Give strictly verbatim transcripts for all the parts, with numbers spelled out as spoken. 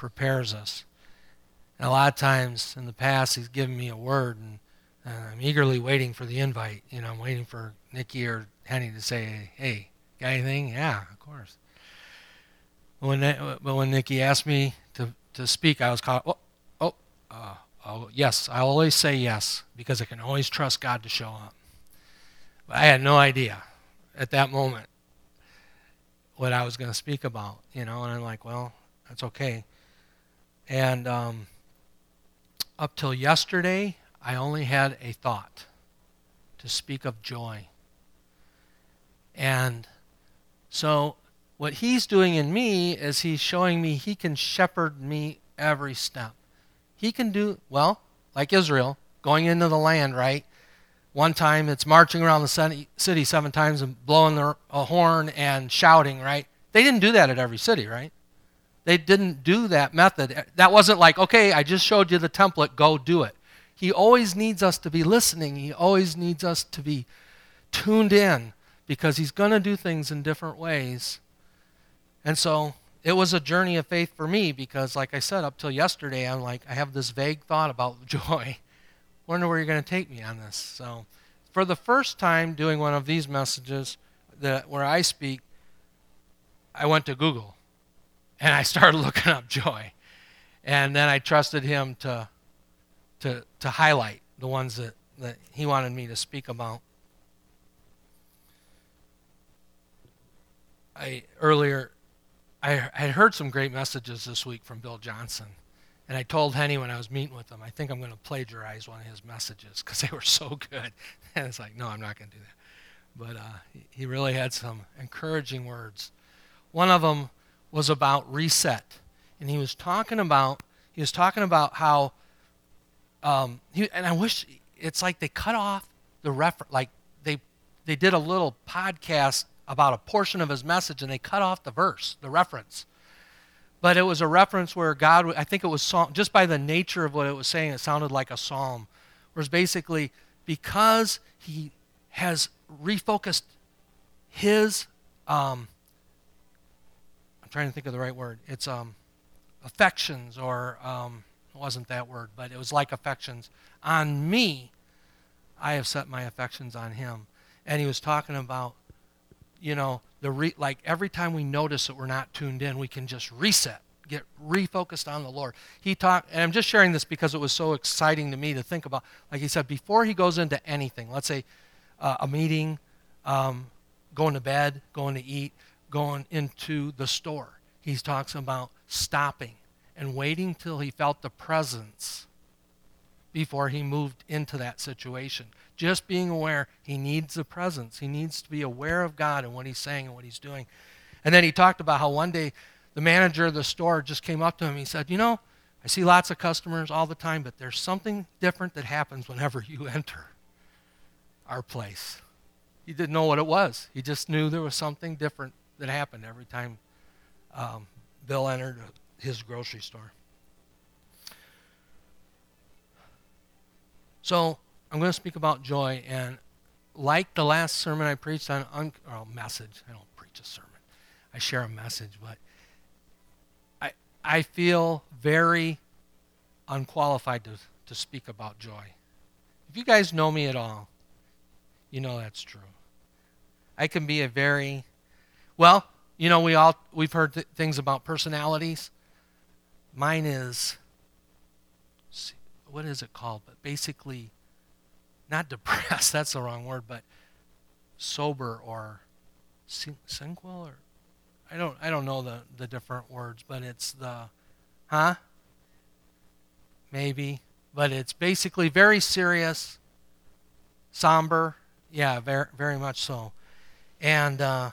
prepares us. And a lot of times in the past, he's given me a word, and uh, I'm eagerly waiting for the invite. You know, I'm waiting for Nikki or Henny to say, hey, got anything? Yeah, of course. But when, but when Nikki asked me to, to speak, I was caught, oh, oh, uh, oh, yes, I always say yes, because I can always trust God to show up. But I had no idea at that moment what I was going to speak about, you know, and I'm like, well, that's okay. And um, up till yesterday, I only had a thought to speak of joy. And so what he's doing in me is he's showing me he can shepherd me every step. He can do, well, like Israel, going into the land, right? One time it's marching around the city seven times and blowing their, a horn and shouting, right? They didn't do that at every city, right? They didn't do that method. That wasn't like, okay, I just showed you the template, go do it. He always needs us to be listening. He always needs us to be tuned in, because he's going to do things in different ways. And so it was a journey of faith for me, because like I said, up till yesterday, I'm like, I have this vague thought about joy. Wonder where you're going to take me on this. So for the first time doing one of these messages that where I speak, I went to Google and I started looking up joy. And then I trusted him to to to highlight the ones that, that he wanted me to speak about. I earlier I had heard some great messages this week from Bill Johnson. And I told Henny when I was meeting with him, I think I'm going to plagiarize one of his messages because they were so good. And it's like, no, I'm not going to do that. But uh, he really had some encouraging words. One of them was about reset. And he was talking about, he was talking about how, um, he, and I wish, it's like they cut off the refer, like they, they did a little podcast about a portion of his message and they cut off the verse, the reference. But it was a reference where God, I think it was psalm, just by the nature of what it was saying, it sounded like a psalm. Whereas basically, because he has refocused his, um, I'm trying to think of the right word. It's um, affections, or um, it wasn't that word, but it was like affections. On me, I have set my affections on him. And he was talking about, you know, the re, like every time we notice that we're not tuned in, we can just reset, get refocused on the Lord. He talked, and I'm just sharing this because it was so exciting to me to think about. Like he said, before he goes into anything, let's say uh, a meeting, um, going to bed, going to eat, going into the store, he talks about stopping and waiting till he felt the presence before he moved into that situation. Just being aware he needs the presence. He needs to be aware of God and what he's saying and what he's doing. And then he talked about how one day the manager of the store just came up to him. He said, you know, I see lots of customers all the time, but there's something different that happens whenever you enter our place. He didn't know what it was. He just knew there was something different that happened every time um, Bill entered his grocery store. So I'm going to speak about joy, and like the last sermon I preached on, un- or message, I don't preach a sermon, I share a message, but I I feel very unqualified to, to speak about joy. If you guys know me at all, you know that's true. I can be a very, well, you know, we all, we've heard th- things about personalities. Mine is, what is it called? But basically, not depressed, that's the wrong word, but sober or sinquil, or I don't I don't know the, the different words, but it's the, huh? Maybe, but it's basically very serious, somber, yeah, very, very much so. And, uh,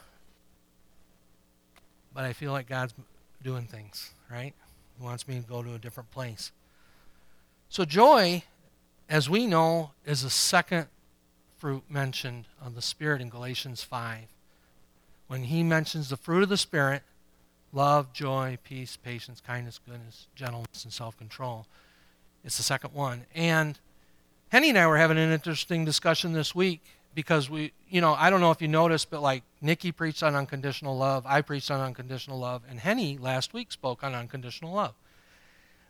but I feel like God's doing things, right? He wants me to go to a different place. So joy, as we know, is the second fruit mentioned of the Spirit in Galatians five. When he mentions the fruit of the Spirit, love, joy, peace, patience, kindness, goodness, gentleness, and self-control, it's the second one. And Henny and I were having an interesting discussion this week because we, you know, I don't know if you noticed, but like Nikki preached on unconditional love, I preached on unconditional love, and Henny last week spoke on unconditional love.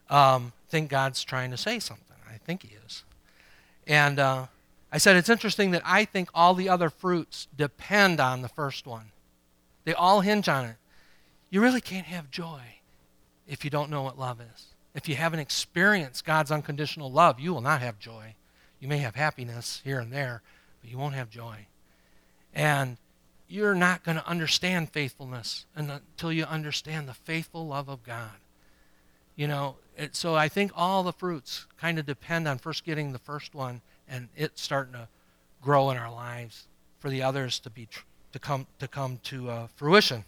Um, I think God's trying to say something. I think he is. And uh, I said it's interesting that I think all the other fruits depend on the first one. They all hinge on it. You really can't have joy if you don't know what love is. If you haven't experienced God's unconditional love, you will not have joy. You may have happiness here and there, but you won't have joy. And you're not going to understand faithfulness until you understand the faithful love of God. You know, it, so I think all the fruits kind of depend on first getting the first one and it starting to grow in our lives for the others to be tr- to come to come to uh, fruition.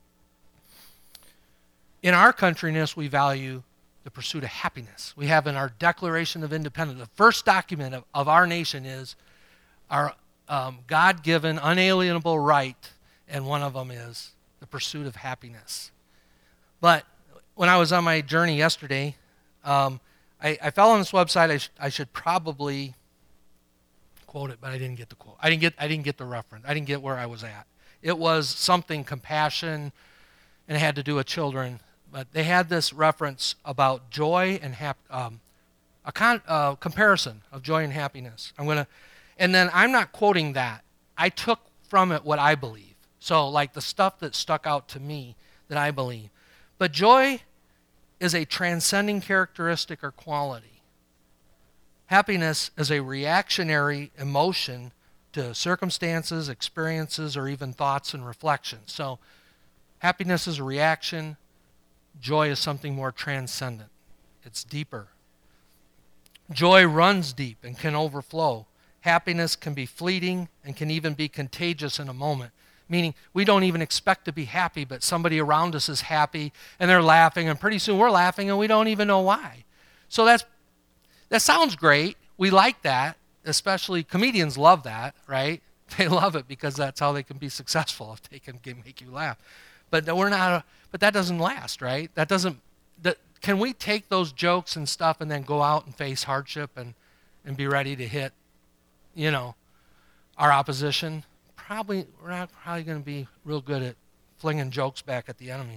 In our countryness, we value the pursuit of happiness. We have in our Declaration of Independence, the first document of, of our nation is our um, God-given, unalienable right, and one of them is the pursuit of happiness. But when I was on my journey yesterday, um, I, I fell on this website. I, sh- I should probably quote it, but I didn't get the quote. I didn't get. I didn't get the reference. I didn't get where I was at. It was something compassion, and it had to do with children. But they had this reference about joy and hap- um, a con- uh, comparison of joy and happiness. I'm gonna, and then I'm not quoting that. I took from it what I believe. So like the stuff that stuck out to me that I believe. But joy is a transcending characteristic or quality. Happiness is a reactionary emotion to circumstances, experiences, or even thoughts and reflections. So happiness is a reaction. Joy is something more transcendent. It's deeper. Joy runs deep and can overflow. Happiness can be fleeting and can even be contagious in a moment. Meaning we don't even expect to be happy, but somebody around us is happy and they're laughing, and pretty soon we're laughing and we don't even know why. So that's that sounds great. We like that, especially comedians love that, right? They love it because that's how they can be successful, if they can make you laugh. But we're not. But that doesn't last, right? That doesn't. That, can we take those jokes and stuff and then go out and face hardship and, and be ready to hit, you know, our opposition? Probably we're not probably going to be real good at flinging jokes back at the enemy.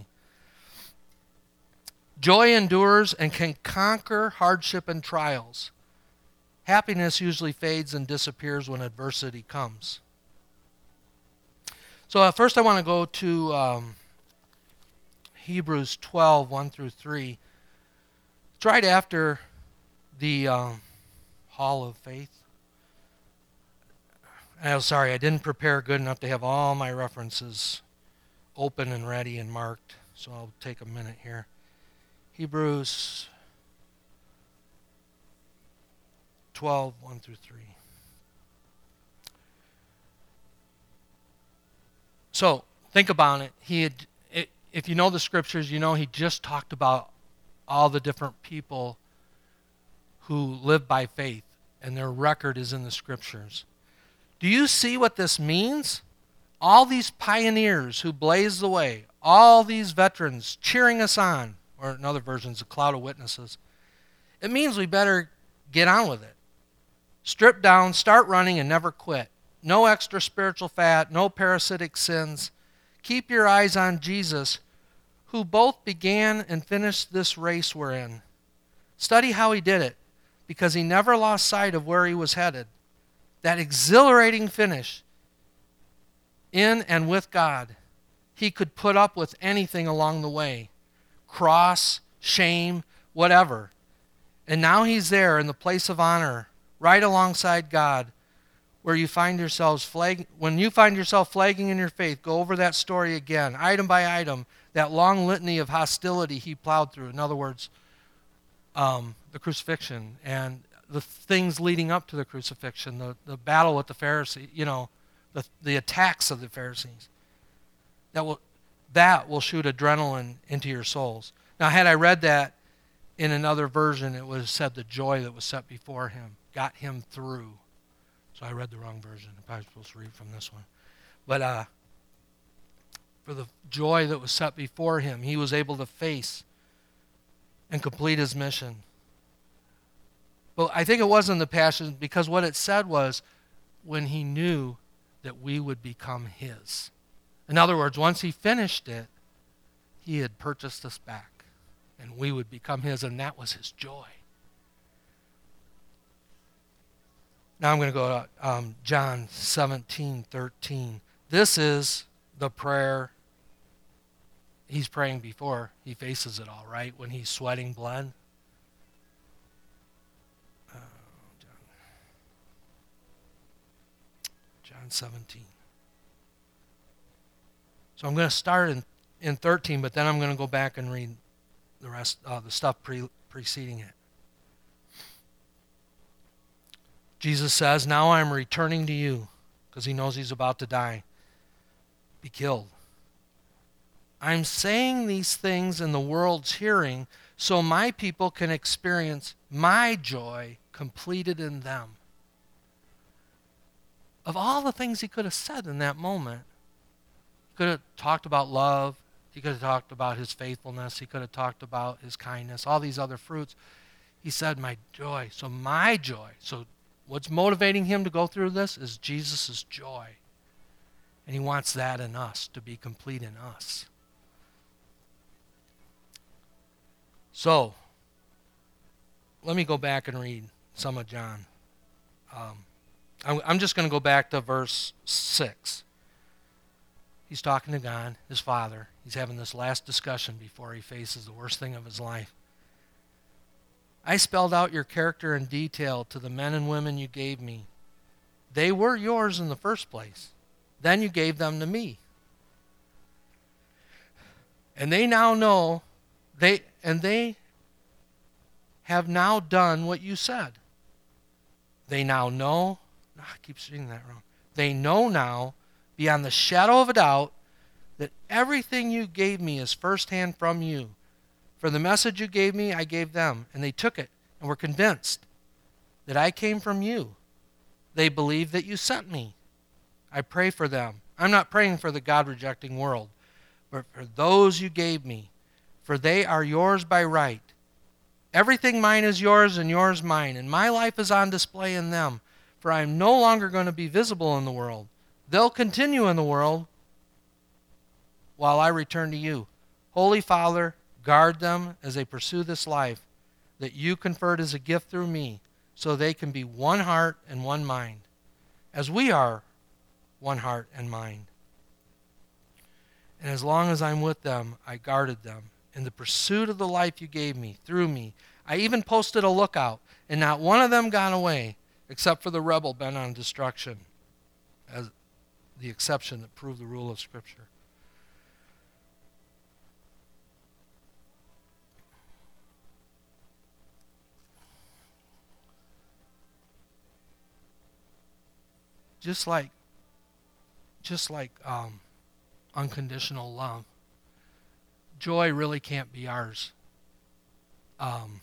Joy endures and can conquer hardship and trials. Happiness usually fades and disappears when adversity comes. So uh, first I want to go to um, Hebrews twelve, one through three. It's right after the um, Hall of Faith. I'm sorry, I didn't prepare good enough to have all my references open and ready and marked, so I'll take a minute here. Hebrews twelve, one through three. So, think about it. He had, it, if you know the scriptures, you know he just talked about all the different people who live by faith, and their record is in the scriptures. Do you see what this means? All these pioneers who blazed the way, all these veterans cheering us on, or in other versions, a cloud of witnesses. It means we better get on with it. Strip down, start running, and never quit. No extra spiritual fat, no parasitic sins. Keep your eyes on Jesus, who both began and finished this race we're in. Study how he did it, because he never lost sight of where he was headed. That exhilarating finish in and with God. He could put up with anything along the way. Cross, shame, whatever. And now he's there in the place of honor, right alongside God, where you find yourselves flag. When you find yourself flagging in your faith, go over that story again, item by item, that long litany of hostility he plowed through. In other words, um, the crucifixion and the things leading up to the crucifixion, the, the battle with the Pharisees, you know, the, the attacks of the Pharisees. That will, that will shoot adrenaline into your souls. Now, had I read that in another version, it would have said the joy that was set before him got him through. So I read the wrong version. I'm probably supposed to read from this one. But uh, for the joy that was set before him, he was able to face and complete his mission. But I think it wasn't the passion, because what it said was when he knew that we would become his. In other words, once he finished it, he had purchased us back. and we would become his, and that was his joy. Now I'm going to go to um, John seventeen thirteen. This is the prayer he's praying before he faces it all, right? When he's sweating blood. Uh, John, John seventeen. So I'm going to start in, in thirteen, but then I'm going to go back and read the rest of uh, the stuff pre- preceding it. Jesus says, now I'm returning to you, because he knows he's about to die, be killed. I'm saying these things in the world's hearing so my people can experience my joy completed in them. Of all the things he could have said in that moment, he could have talked about love, he could have talked about his faithfulness, he could have talked about his kindness, all these other fruits. He said, my joy. So my joy. So what's motivating him to go through this is Jesus' joy. And he wants that in us, to be complete in us. So, let me go back and read some of John. Um, I'm, I'm just going to go back to verse six. He's talking to God, his Father. He's having this last discussion before he faces the worst thing of his life. I spelled out your character in detail to the men and women you gave me. They were yours in the first place. Then you gave them to me. And they now know, they and they have now done what you said. They now know, oh, I keep saying that wrong. They know now, beyond the shadow of a doubt, that everything you gave me is firsthand from you. For the message you gave me, I gave them, and they took it and were convinced that I came from you. They believe that you sent me. I pray for them. I'm not praying for the God-rejecting world, but for those you gave me, for they are yours by right. Everything mine is yours and yours mine, and my life is on display in them, for I am no longer going to be visible in the world. They'll continue in the world while I return to you. Holy Father, guard them as they pursue this life that you conferred as a gift through me, so they can be one heart and one mind, as we are one heart and mind. And as long as I'm with them, I guarded them in the pursuit of the life you gave me through me. I even posted a lookout, and not one of them got away, except for the rebel bent on destruction, as the exception that proved the rule of Scripture. Just like, just like um, unconditional love, joy really can't be ours, um,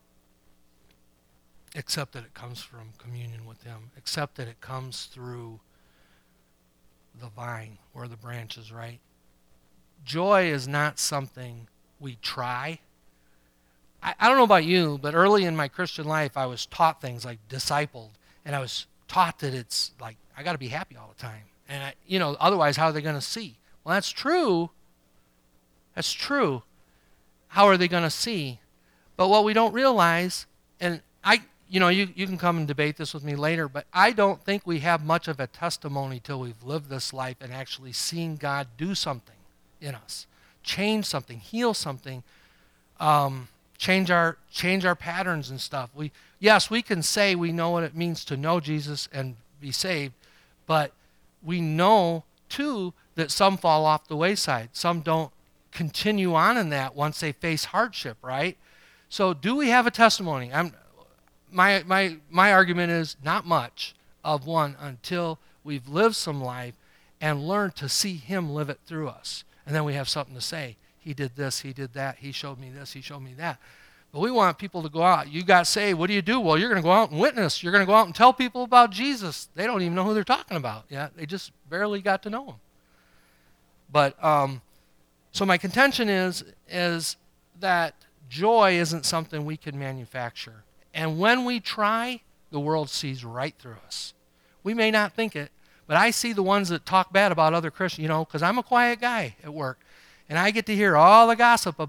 except that it comes from communion with Him, except that it comes through the vine or the branches, right? Joy is not something we try. I, I don't know about you, but early in my Christian life, I was taught things like discipled, and I was taught that it's like, I got to be happy all the time. And, I, you know, otherwise, how are they going to see? Well, that's true. That's true. How are they going to see? But what we don't realize, and I, you know, you, you can come and debate this with me later, but I don't think we have much of a testimony till we've lived this life and actually seen God do something in us, change something, heal something, um, change our change our patterns and stuff. We yes, we can say we know what it means to know Jesus and be saved, but we know too that some fall off the wayside. Some don't continue on in that once they face hardship, right? So do we have a testimony? I'm my my my argument is not much of one until we've lived some life and learned to see Him live it through us. And then we have something to say. He did this, He did that, He showed me this, He showed me that. But we want people to go out. You got saved. What do you do? Well, you're going to go out and witness. You're going to go out and tell people about Jesus. They don't even know who they're talking about. Yeah, they just barely got to know Him. But um, so my contention is is that joy isn't something we can manufacture. And when we try, the world sees right through us. We may not think it, but I see the ones that talk bad about other Christians, you know, because I'm a quiet guy at work. And I get to hear all the gossip about,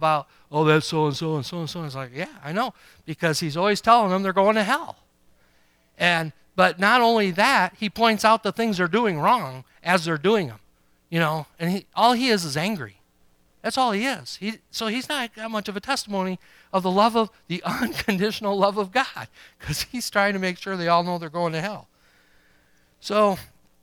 oh, that's so-and-so and so-and-so. It's like, yeah, I know, because he's always telling them they're going to hell. And but not only that, he points out the things they're doing wrong as they're doing them, you know, and he, all he is is angry. That's all he is. He, so he's not got much of a testimony of the love of, the unconditional love of God, because he's trying to make sure they all know they're going to hell. So,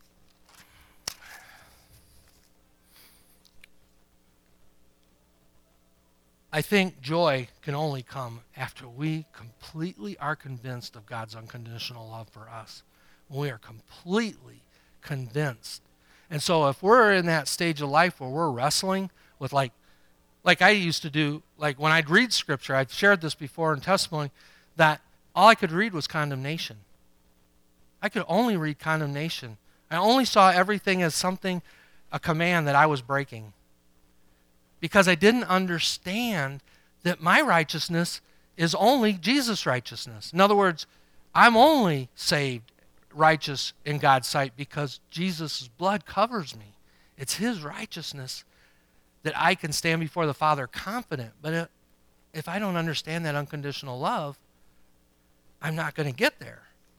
I think joy can only come after we completely are convinced of God's unconditional love for us. When we are completely convinced. And so if we're in that stage of life where we're wrestling with, like, like I used to do, like when I'd read Scripture, I've shared this before in testimony, that all I could read was condemnation. I could only read condemnation. I only saw everything as something, a command that I was breaking. Because I didn't understand that my righteousness is only Jesus' righteousness. In other words, I'm only saved righteous in God's sight because Jesus' blood covers me. It's his righteousness that I can stand before the Father confident. But if I don't understand that unconditional love, I'm not going to get there.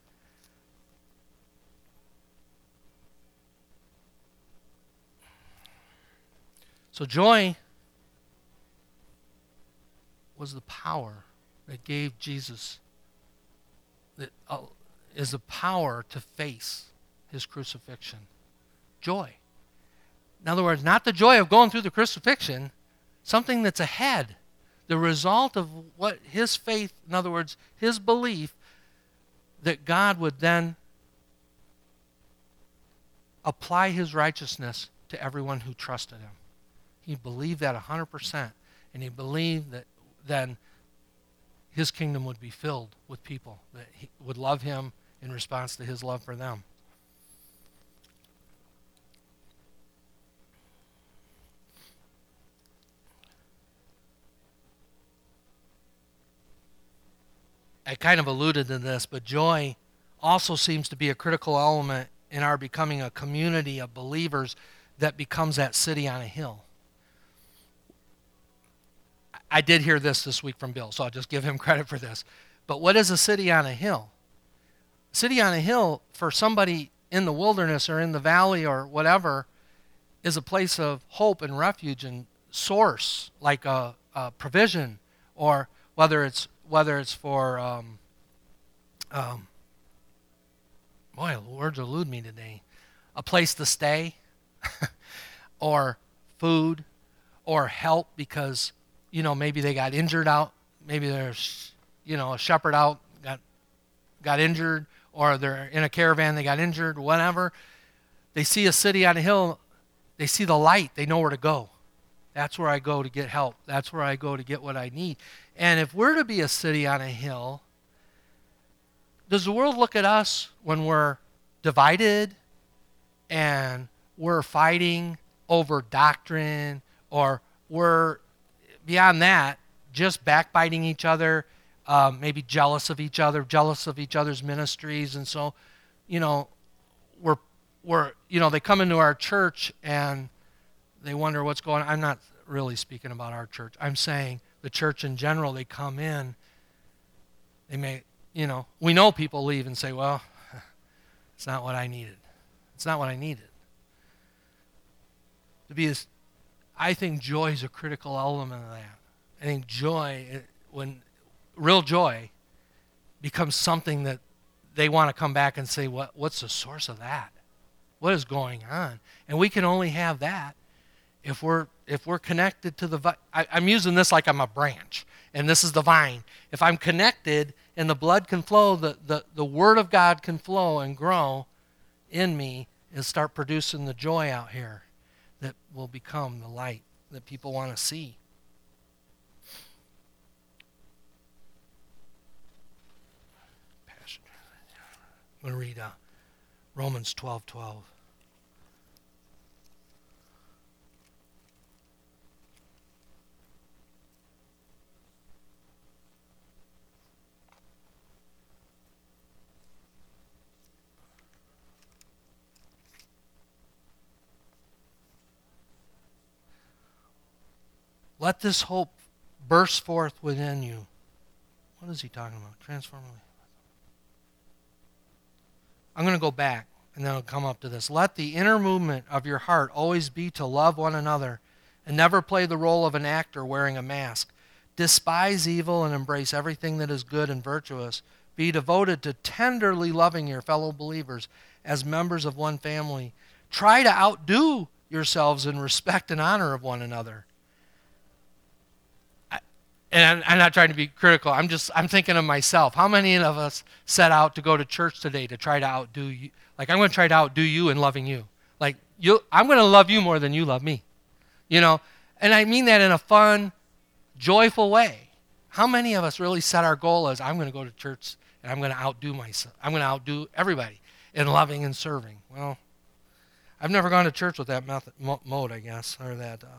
So joy was the power that gave Jesus, that uh, is the power to face his crucifixion. Joy. In other words, not the joy of going through the crucifixion, something that's ahead. The result of what his faith, in other words, his belief that God would then apply his righteousness to everyone who trusted him. He believed that one hundred percent, and he believed that then his kingdom would be filled with people that he would love him in response to his love for them. I kind of alluded to this, but joy also seems to be a critical element in our becoming a community of believers that becomes that city on a hill. I did hear this this week from Bill, so I'll just give him credit for this. But what is a city on a hill? A city on a hill, for somebody in the wilderness or in the valley or whatever, is a place of hope and refuge and source, like a, a provision, or whether it's whether it's for, um, um, boy, the words elude me today, a place to stay, or food, or help because, you know, maybe they got injured out, maybe there's, you know, a shepherd out got got injured, or they're in a caravan, they got injured, whatever. They see a city on a hill, they see the light, they know where to go. That's where I go to get help. That's where I go to get what I need. And if we're to be a city on a hill, does the world look at us when we're divided and we're fighting over doctrine, or we're, beyond that, just backbiting each other, um, maybe jealous of each other, jealous of each other's ministries, and so, you know, we're, we're, you know, they come into our church and they wonder what's going on. I'm not really speaking about our church. I'm saying the church in general, they come in, they may, you know, we know people leave and say, well, it's not what I needed. It's not what I needed. To be as, I think joy is a critical element of that. I think joy, when real joy becomes something that they want to come back and say, what, what's the source of that? What is going on? And we can only have that if we're if we're connected to the vine. I'm using this like I'm a branch, and this is the vine. If I'm connected and the blood can flow, the, the, the Word of God can flow and grow in me and start producing the joy out here that will become the light that people want to see. Passion. I'm going to read uh, Romans twelve twelve. Let this hope bursts forth within you. What is he talking about? Transform. I'm going to go back, and then I'll come up to this. Let the inner movement of your heart always be to love one another and never play the role of an actor wearing a mask. Despise evil and embrace everything that is good and virtuous. Be devoted to tenderly loving your fellow believers as members of one family. Try to outdo yourselves in respect and honor of one another. I, and I'm not trying to be critical. I'm just I'm thinking of myself. How many of us set out to go to church today to try to outdo you? Like, I'm going to try to outdo you in loving you. Like, you, I'm going to love you more than you love me. You know, and I mean that in a fun, joyful way. How many of us really set our goal as, I'm going to go to church and I'm going to outdo myself. I'm going to outdo everybody in loving and serving. Well, I've never gone to church with that method, mode, I guess, or that, uh,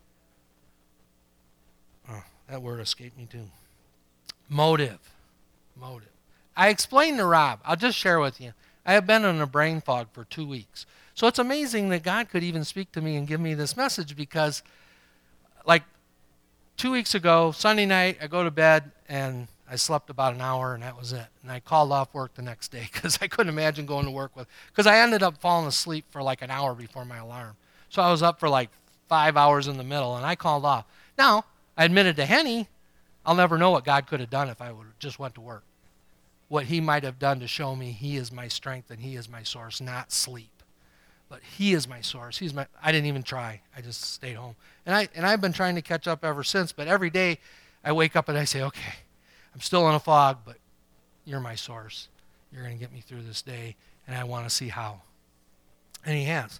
oh, that word escaped me too. Motive. Motive. I explained to Rob, I'll just share with you. I have been in a brain fog for two weeks. So it's amazing that God could even speak to me and give me this message because, like, two weeks ago, Sunday night, I go to bed and I slept about an hour and that was it. And I called off work the next day because I couldn't imagine going to work with, because I ended up falling asleep for like an hour before my alarm. So I was up for like five hours in the middle and I called off. Now, I admitted to Henny, I'll never know what God could have done if I would have just went to work. What he might have done to show me he is my strength and he is my source, not sleep. But he is my source. He's my. I didn't even try. I just stayed home. And, I, and I've been trying to catch up ever since, but every day I wake up and I say, okay, I'm still in a fog, but you're my source. You're going to get me through this day, and I want to see how. And he has.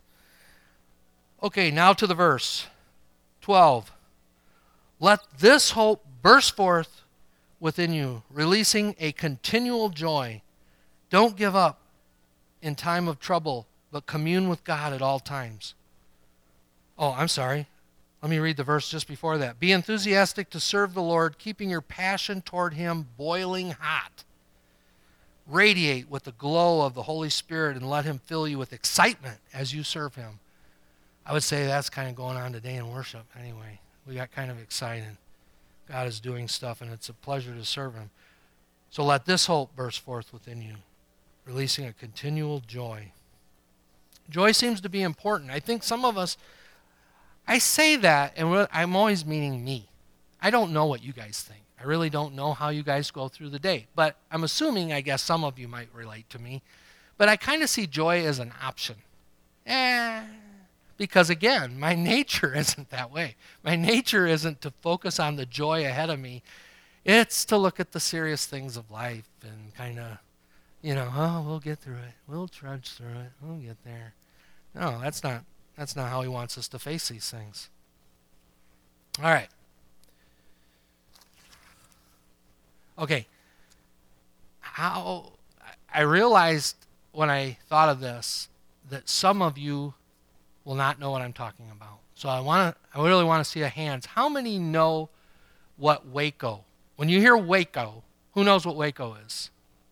Okay, now to the verse. twelve. Let this hope burst forth within you, releasing a continual joy. Don't give up in time of trouble, but commune with God at all times. Oh, I'm sorry. Let me read the verse just before that. Be enthusiastic to serve the Lord, keeping your passion toward him boiling hot. Radiate with the glow of the Holy Spirit and let him fill you with excitement as you serve him. I would say that's kind of going on today in worship anyway. We got kind of excited. God is doing stuff, and it's a pleasure to serve him. So let this hope burst forth within you, releasing a continual joy. Joy seems to be important. I think some of us, I say that, and I'm always meaning me. I don't know what you guys think. I really don't know how you guys go through the day. But I'm assuming, I guess, some of you might relate to me. But I kind of see joy as an option. Eh, because, again, my nature isn't that way. My nature isn't to focus on the joy ahead of me. It's to look at the serious things of life and kind of, you know, oh, we'll get through it. We'll trudge through it. We'll get there. No, that's not that's not how he wants us to face these things. All right. Okay. How I realized when I thought of this that some of you will not know what I'm talking about. So I want to I really want to see a hands. How many know what Waco? When you hear Waco, who knows what Waco is?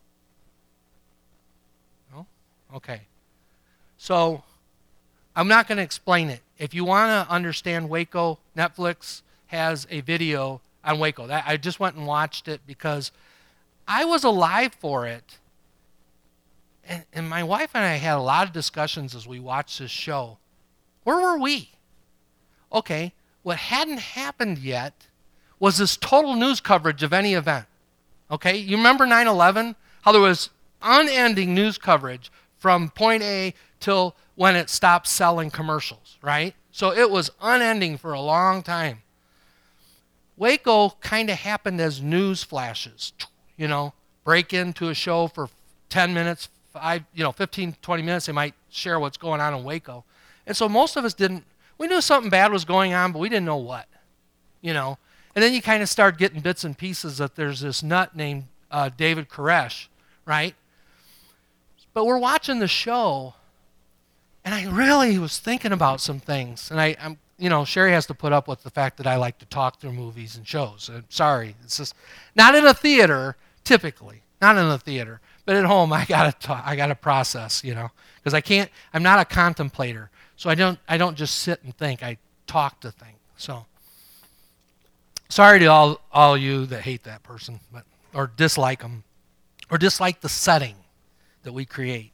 No? Okay. So I'm not going to explain it. If you want to understand Waco, Netflix has a video on Waco. That, I just went and watched it because I was alive for it. And, and my wife and I had a lot of discussions as we watched this show. Where were we? Okay, what hadn't happened yet was this total news coverage of any event. Okay, you remember nine eleven? How there was unending news coverage from point A till when it stopped selling commercials, right? So it was unending for a long time. Waco kind of happened as news flashes, you know, break into a show for ten minutes, five, you know, fifteen, twenty minutes, they might share what's going on in Waco. And so most of us didn't, we knew something bad was going on, but we didn't know what, you know. And then you kind of start getting bits and pieces that there's this nut named uh, David Koresh, right? But we're watching the show, and I really was thinking about some things. And I, I'm, you know, Sherry has to put up with the fact that I like to talk through movies and shows. I'm sorry, it's just not in a theater typically, not in a theater, but at home I gotta talk, I gotta process, you know, because I can't. I'm not a contemplator, so I don't. I don't just sit and think. I talk to think. So, Sorry to all, all you that hate that person, but or dislike them, or dislike the setting that we create.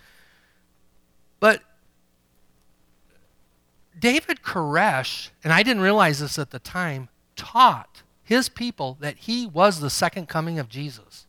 But David Koresh, and I didn't realize this at the time, taught his people that he was the second coming of Jesus.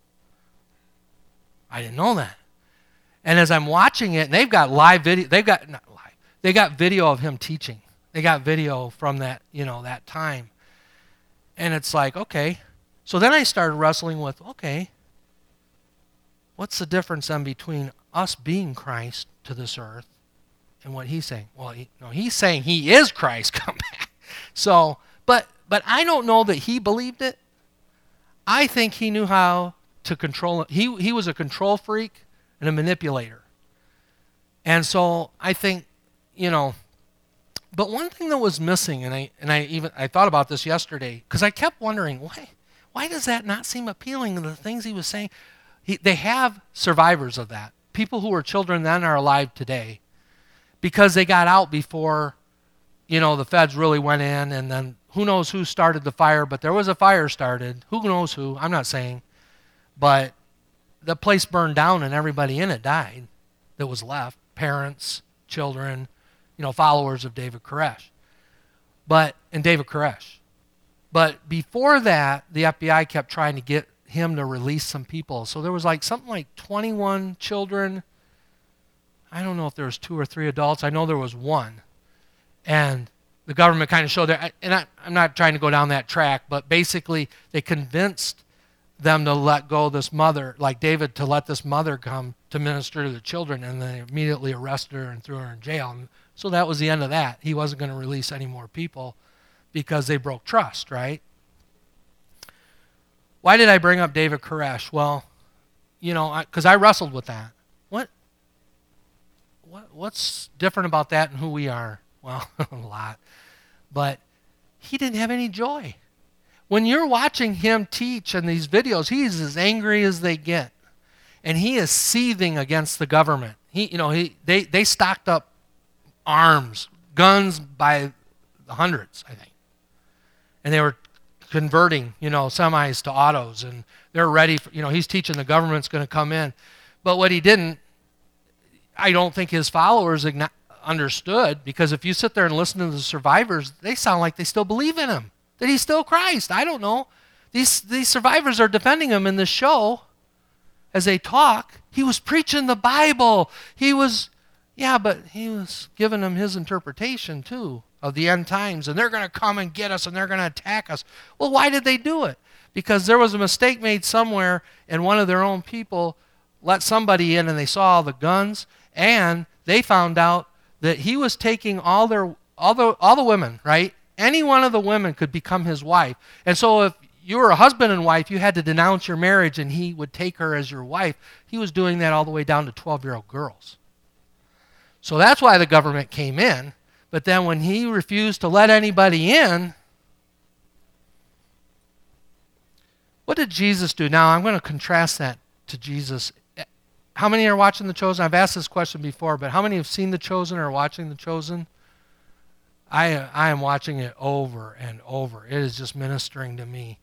I didn't know that. And as I'm watching it, and they've got live video, they've got, not live, they got video of him teaching. They got video from that, you know, that time. And it's like, okay. So then I started wrestling with, okay, what's the difference then between us being Christ to this earth and what he's saying? Well, he, no, he's saying he is Christ come back. So, but but I don't know that he believed it. I think he knew how to control it. He he was a control freak and a manipulator. And so I think, you know, but one thing that was missing, and I and I even I thought about this yesterday, because I kept wondering, why why does that not seem appealing to the things he was saying? He, they have survivors of that. People who were children then are alive today because they got out before, you know, the feds really went in, and then who knows who started the fire, but there was a fire started. Who knows who? I'm not saying. But the place burned down and everybody in it died that was left. Parents, children, you know, followers of David Koresh. But, and David Koresh. But before that, the F B I kept trying to get him to release some people. So there was like something like twenty-one children. I don't know if there was two or three adults. I know there was one. And the government kind of showed their, and I, I'm not trying to go down that track, but basically they convinced them to let go this mother, like David, to let this mother come to minister to the children, and they immediately arrested her and threw her in jail. And so that was the end of that. He wasn't going to release any more people because they broke trust, right? Why did I bring up David Koresh? Well, you know, because I, I wrestled with that. What, what, what's different about that and who we are? Well, a lot. But he didn't have any joy. When you're watching him teach in these videos, he's as angry as they get. And he is seething against the government. He, you know, he they, they stocked up arms, guns by the hundreds, I think. And they were converting, you know, semis to autos, and they're ready for, you know, he's teaching the government's going to come in. But what he didn't, I don't think his followers igno- understood, because if you sit there and listen to the survivors, they sound like they still believe in him, that he's still Christ. I don't know. These these survivors are defending him in this show as they talk. He was preaching the Bible. He was, yeah, but he was giving them his interpretation too of the end times, and they're going to come and get us, and they're going to attack us. Well, why did they do it? Because there was a mistake made somewhere, and one of their own people let somebody in, and they saw all the guns, and they found out that he was taking all their all the all the women, right? Any one of the women could become his wife. And so if you were a husband and wife, you had to denounce your marriage, and he would take her as your wife. He was doing that all the way down to twelve-year-old girls. So that's why the government came in. But then when he refused to let anybody in, what did Jesus do? Now, I'm going to contrast that to Jesus. How many are watching The Chosen? I've asked this question before, but how many have seen The Chosen or are watching The Chosen? I, I am watching it over and over. It is just ministering to me.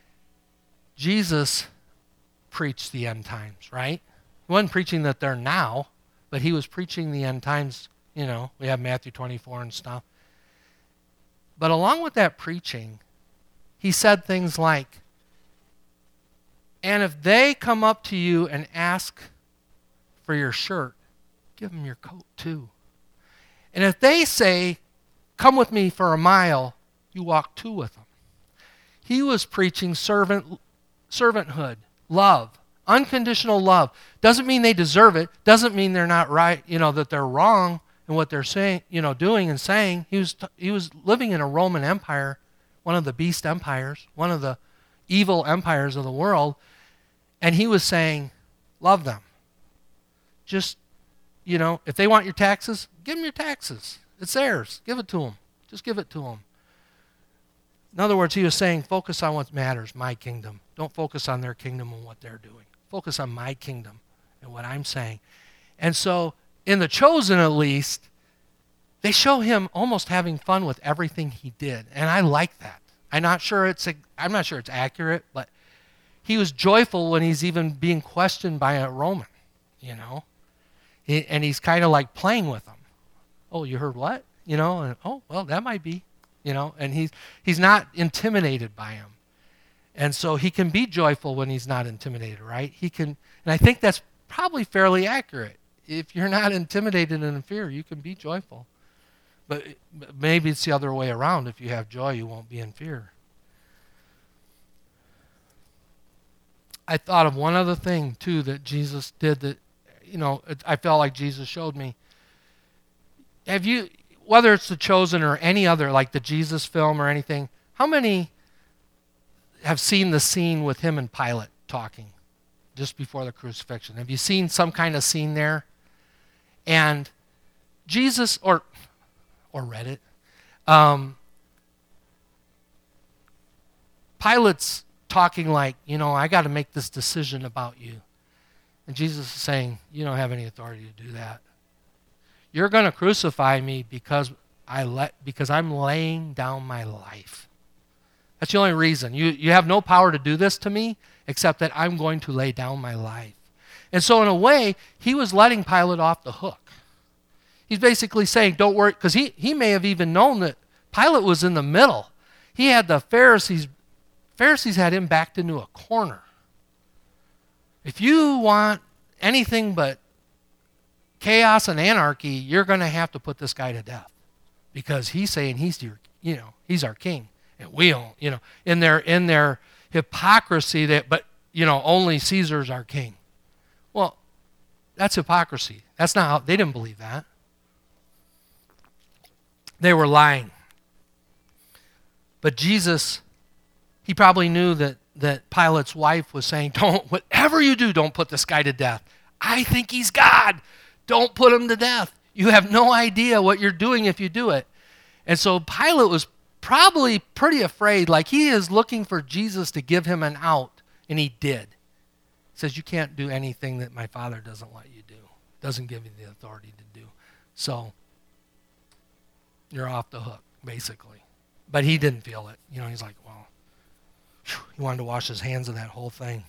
Jesus preached the end times, right? He wasn't preaching that they're now, but he was preaching the end times. You know, we have Matthew twenty-four and stuff. But along with that preaching, he said things like, and if they come up to you and ask for your shirt, give them your coat too. And if they say, come with me for a mile, you walk two with them. He was preaching servant, servanthood, love, unconditional love. Doesn't mean they deserve it. Doesn't mean they're not right, you know, that they're wrong in what they're saying, you know, doing and saying. He was he was living in a Roman Empire, one of the beast empires, one of the evil empires of the world, and he was saying, love them. Just, you know, if they want your taxes, give them your taxes. It's theirs. Give it to them. Just give it to them. In other words, he was saying, focus on what matters, my kingdom. Don't focus on their kingdom and what they're doing. Focus on my kingdom and what I'm saying. And so, in The Chosen at least, they show him almost having fun with everything he did. And I like that. I'm not sure it's I'm not sure it's accurate, but he was joyful when he's even being questioned by a Roman, you know. He, and he's kind of like playing with them. Oh, you heard what? You know, and oh, well, that might be, you know, and he's he's not intimidated by him. And so he can be joyful when he's not intimidated, right? He can, and I think that's probably fairly accurate. If you're not intimidated and in fear, you can be joyful. But maybe it's the other way around. If you have joy, you won't be in fear. I thought of one other thing, too, that Jesus did that, you know, I felt like Jesus showed me. Have you, whether it's The Chosen or any other, like the Jesus film or anything, how many have seen the scene with him and Pilate talking just before the crucifixion? Have you seen some kind of scene there? And Jesus, or or read it, um, Pilate's talking like, you know, I got to make this decision about you. And Jesus is saying, you don't have any authority to do that. You're going to crucify me because I let because I'm laying down my life. That's the only reason. You you have no power to do this to me except that I'm going to lay down my life. And so in a way, he was letting Pilate off the hook. He's basically saying, don't worry, because he, he may have even known that Pilate was in the middle. He had the Pharisees, Pharisees had him backed into a corner. If you want anything but chaos and anarchy, you're going to have to put this guy to death. Because he's saying he's your, you know, he's our king. And we don't, you know, in their in their hypocrisy that, but, you know, only Caesar's our king. Well, that's hypocrisy. That's not how, they didn't believe that. They were lying. But Jesus, he probably knew that, that Pilate's wife was saying, don't, whatever you do, don't put this guy to death. I think he's God. Don't put him to death. You have no idea what you're doing if you do it. And so Pilate was probably pretty afraid, like he is looking for Jesus to give him an out, and he did. He says, you can't do anything that my Father doesn't let you do, doesn't give you the authority to do. So you're off the hook, basically. But he didn't feel it. You know, he's like, well, whew, he wanted to wash his hands of that whole thing.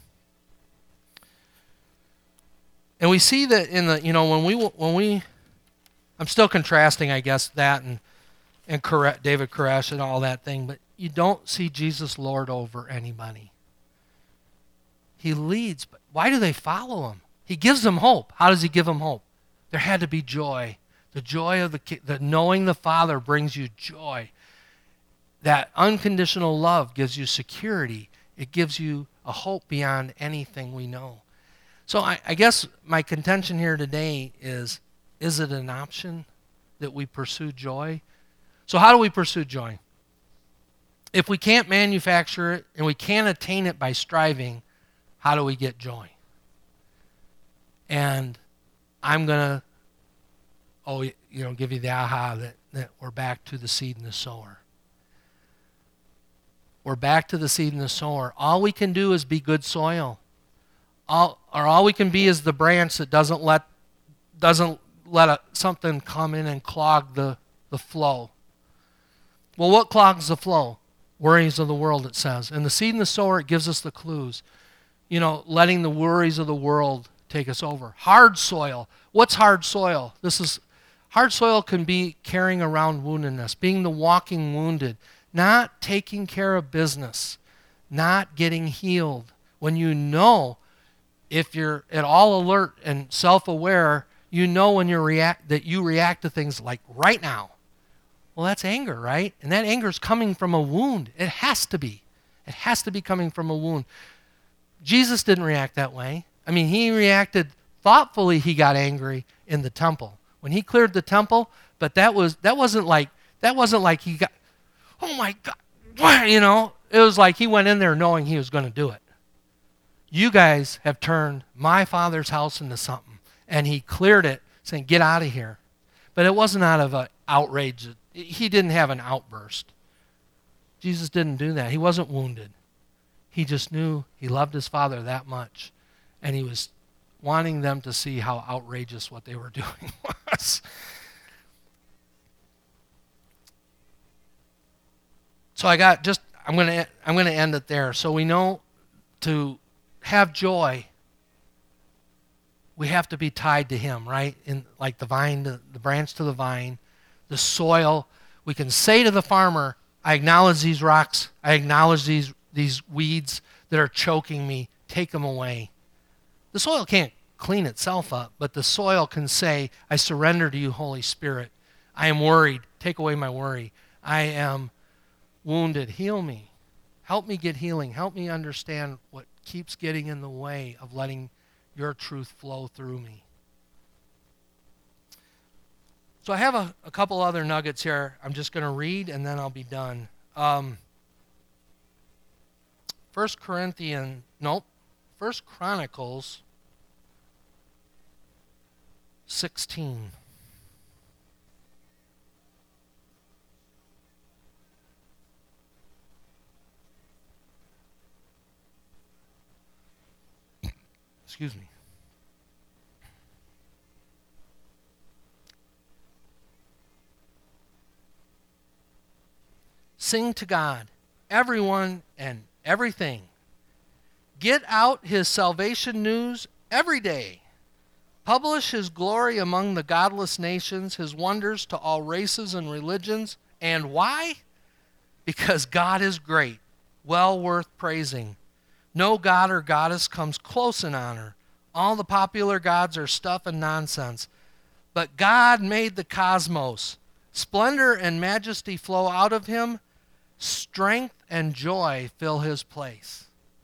And we see that in the, you know, when we, when we, I'm still contrasting, I guess, that and, and David Koresh and all that thing, but you don't see Jesus lord over anybody. He leads, but why do they follow him? He gives them hope. How does he give them hope? There had to be joy. The joy of the, the knowing the Father brings you joy. That unconditional love gives you security. It gives you a hope beyond anything we know. So I, I guess my contention here today is, is it an option that we pursue joy? So how do we pursue joy? If we can't manufacture it and we can't attain it by striving, how do we get joy? And I'm going to, oh, you know, give you the aha that, that we're back to the seed and the sower. We're back to the seed and the sower. All we can do is be good soil. All, or all we can be is the branch that doesn't let doesn't let a, something come in and clog the, the flow. Well, what clogs the flow? Worries of the world, it says. And the seed and the sower, it gives us the clues. You know, letting the worries of the world take us over. Hard soil. What's hard soil? This is hard soil can be carrying around woundedness, being the walking wounded, not taking care of business, not getting healed. When you know, if you're at all alert and self-aware, you know when you react that you react to things like right now. Well, that's anger, right? And that anger is coming from a wound. It has to be. It has to be coming from a wound. Jesus didn't react that way. I mean, he reacted thoughtfully. He got angry in the temple when he cleared the temple, but that was that wasn't like that wasn't like he got, oh my God, you know. It was like he went in there knowing he was going to do it. You guys have turned my Father's house into something, and he cleared it, saying, "Get out of here." But it wasn't out of an outrage. He didn't have an outburst. Jesus didn't do that. He wasn't wounded. He just knew he loved his Father that much, and he was wanting them to see how outrageous what they were doing was. So I got just, I'm going to I'm going to end it there. So we know to have joy, we have to be tied to him, right? In like the vine, the, the branch to the vine, the soil. We can say to the farmer, I acknowledge these rocks. I acknowledge these these weeds that are choking me. Take them away. The soil can't clean itself up, but the soil can say, I surrender to you, Holy Spirit. I am worried. Take away my worry. I am wounded. Heal me. Help me get healing. Help me understand what keeps getting in the way of letting your truth flow through me. So I have a, a couple other nuggets here. I'm just going to read and then I'll be done. Um, First Corinthians, nope, First Chronicles sixteen. Excuse me. Sing to God, everyone and everything. Get out his salvation news every day. Publish his glory among the godless nations, his wonders to all races and religions. And why? Because God is great, well worth praising. No god or goddess comes close in honor. All the popular gods are stuff and nonsense. But God made the cosmos. Splendor and majesty flow out of him. Strength and joy fill his place.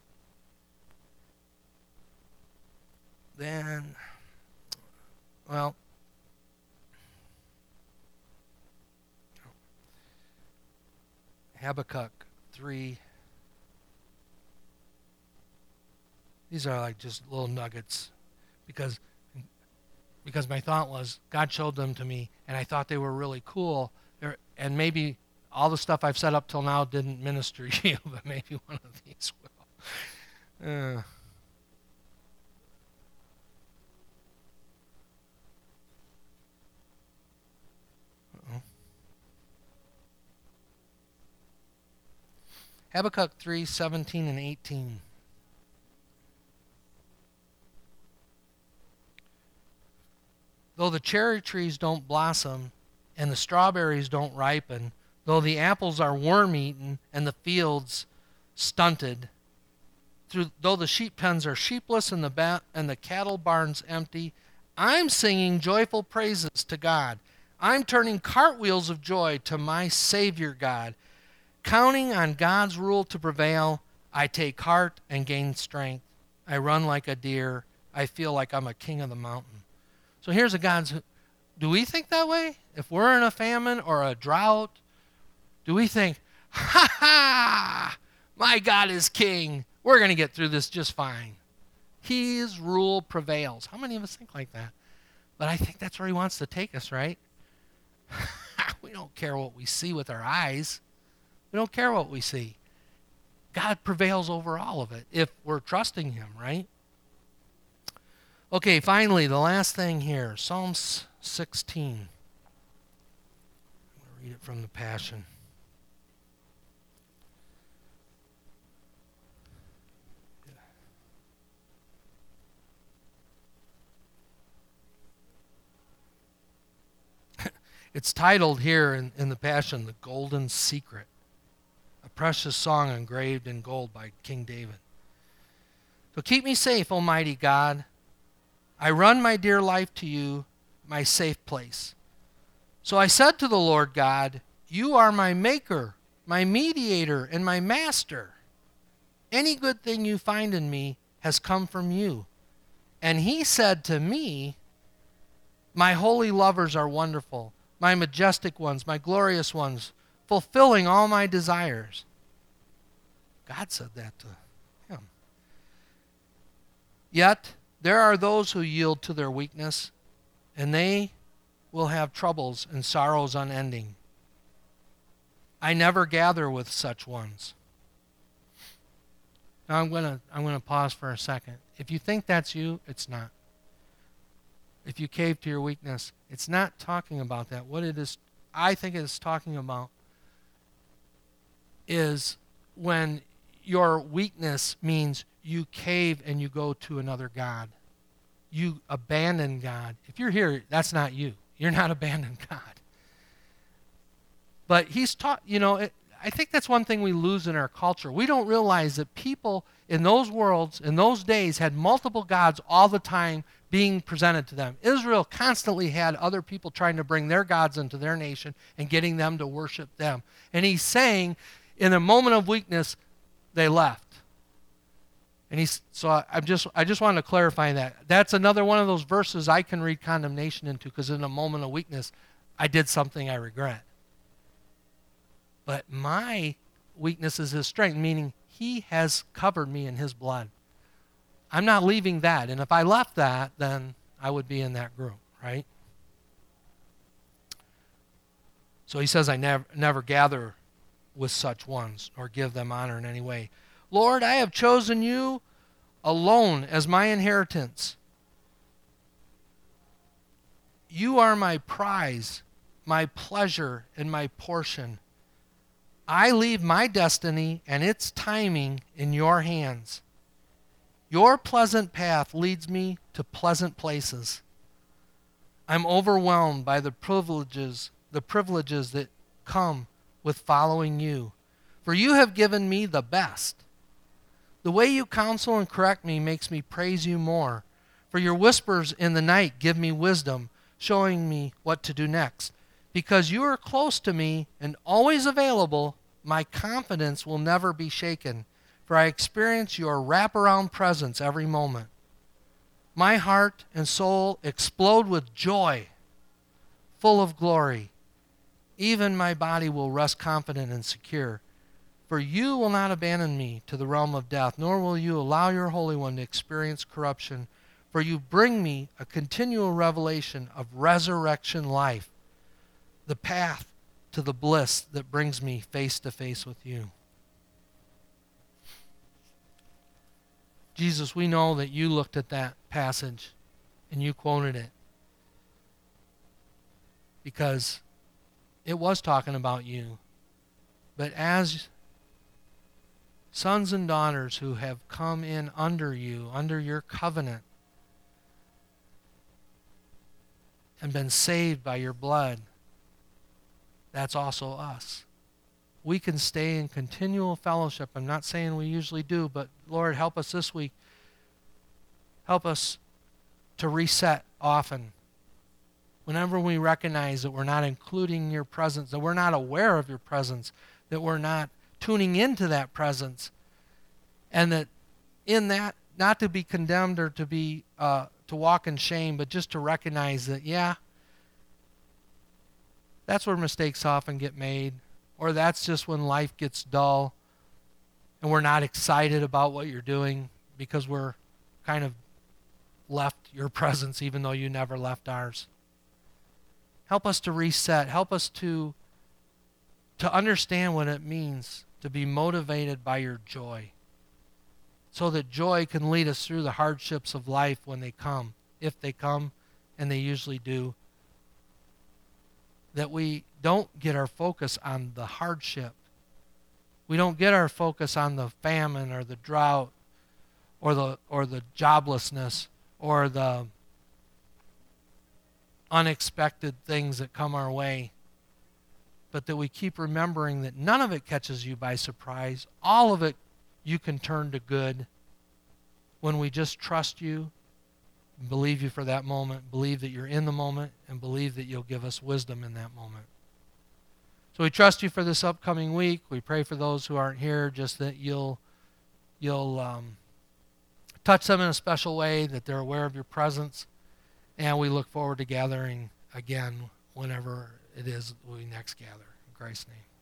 Then, well, Habakkuk three. These are like just little nuggets because because my thought was God showed them to me and I thought they were really cool. They're, and maybe all the stuff I've said up till now didn't minister to you, but maybe one of these will. Uh. Uh-oh. Habakkuk three, seventeen and eighteen. Though the cherry trees don't blossom and the strawberries don't ripen, though the apples are worm-eaten and the fields stunted, through, though the sheep pens are sheepless and the ba- and the cattle barns empty, I'm singing joyful praises to God. I'm turning cartwheels of joy to my Savior God. Counting on God's rule to prevail, I take heart and gain strength. I run like a deer. I feel like I'm a king of the mountain. So here's a God's... Do we think that way? If we're in a famine or a drought, do we think, ha ha, my God is king. We're going to get through this just fine. His rule prevails. How many of us think like that? But I think that's where he wants to take us, right? We don't care what we see with our eyes. We don't care what we see. God prevails over all of it if we're trusting him, right? Okay, finally, the last thing here, Psalms sixteen. I'm going to read it from the Passion. It's titled here in, in the Passion, The Golden Secret, a precious song engraved in gold by King David. So keep me safe, Almighty God. I run my dear life to you, my safe place. So I said to the Lord God, you are my maker, my mediator, and my master. Any good thing you find in me has come from you. And he said to me, my holy lovers are wonderful, my majestic ones, my glorious ones, fulfilling all my desires. God said that to him. Yet there are those who yield to their weakness, and they will have troubles and sorrows unending. I never gather with such ones. Now I'm going to I'm going to pause for a second. If you think that's you, it's not. If you cave to your weakness, it's not talking about that. What it is, I think it's talking about is when your weakness means you cave and you go to another god. You abandon God. If you're here, that's not you. You're not abandoning God. But he's taught, you know, it, I think that's one thing we lose in our culture. We don't realize that people in those worlds, in those days, had multiple gods all the time being presented to them. Israel constantly had other people trying to bring their gods into their nation and getting them to worship them. And he's saying, in a moment of weakness, they left. And he's, so I, I'm just, I just wanted to clarify that. That's another one of those verses I can read condemnation into, because in a moment of weakness, I did something I regret. But my weakness is his strength, meaning he has covered me in his blood. I'm not leaving that. And if I left that, then I would be in that group, right? So he says, I never, never gather with such ones or give them honor in any way. Lord, I have chosen you alone as my inheritance. You are my prize, my pleasure, and my portion. I leave my destiny and its timing in your hands. Your pleasant path leads me to pleasant places. I'm overwhelmed by the privileges, the privileges that come with following you. For you have given me the best. The way you counsel and correct me makes me praise you more. For your whispers in the night give me wisdom, showing me what to do next. Because you are close to me and always available, my confidence will never be shaken, for I experience your wraparound presence every moment. My heart and soul explode with joy, full of glory. Even my body will rest confident and secure. For you will not abandon me to the realm of death, nor will you allow your Holy One to experience corruption. For you bring me a continual revelation of resurrection life, the path to the bliss that brings me face to face with you. Jesus, we know that you looked at that passage and you quoted it because it was talking about you. But as sons and daughters who have come in under you, under your covenant, and been saved by your blood, that's also us. We can stay in continual fellowship. I'm not saying we usually do, but Lord, help us this week. Help us to reset often. Whenever we recognize that we're not including your presence, that we're not aware of your presence, that we're not tuning into that presence, and that in that, not to be condemned or to be uh, to walk in shame, but just to recognize that, yeah, that's where mistakes often get made, or that's just when life gets dull and we're not excited about what you're doing because we're kind of left your presence even though you never left ours. Help us to reset. Help us to, to understand what it means to be motivated by your joy, so that joy can lead us through the hardships of life when they come, if they come, and they usually do. That we don't get our focus on the hardship. We don't get our focus on the famine or the drought or the or the joblessness or the unexpected things that come our way. But that we keep remembering that none of it catches you by surprise. All of it you can turn to good when we just trust you, believe you for that moment, believe that you're in the moment, and believe that you'll give us wisdom in that moment. So we trust you for this upcoming week. We pray for those who aren't here, just that you'll you'll um, touch them in a special way, that they're aware of your presence, and we look forward to gathering again whenever it is we next gather. In Christ's name.